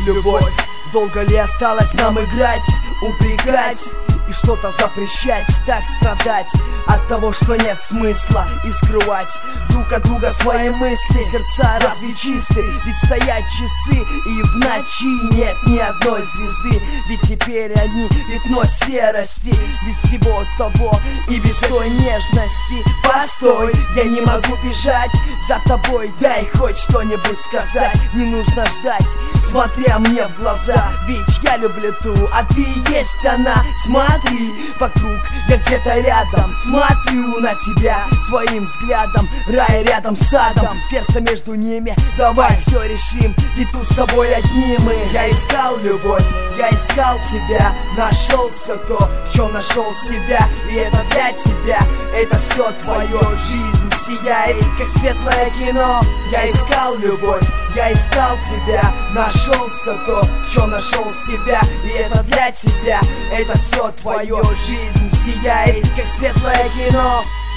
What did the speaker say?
в любовь. Долго ли осталось нам играть, упрекать и что-то запрещать, так страдать от того, что нет смысла, и скрывать друг от друга свои мысли. Сердца разве чисты? Ведь стоят часы, и в ночи нет ни одной звезды. Ведь теперь они пятно серости, без всего того и без той нежности. Постой, я не могу бежать за тобой, дай хоть что-нибудь сказать. Не нужно ждать, смотря мне в глаза, ведь я люблю ту, а ты есть она. Смотри вокруг, я где-то рядом, смотрю на тебя своим взглядом. Рай рядом с садом, сердце между ними, давай все решим, ведь тут с тобой одни мы. Я искал любовь, я искал тебя, нашел все то, в чем нашел себя. И это для тебя, это все твое. Жизнь сияет, как светлое кино. Я искал любовь, я искал тебя, нашел все то, в чем нашел себя. И это для тебя, это все твое. Жизнь сияет, как светлое кино.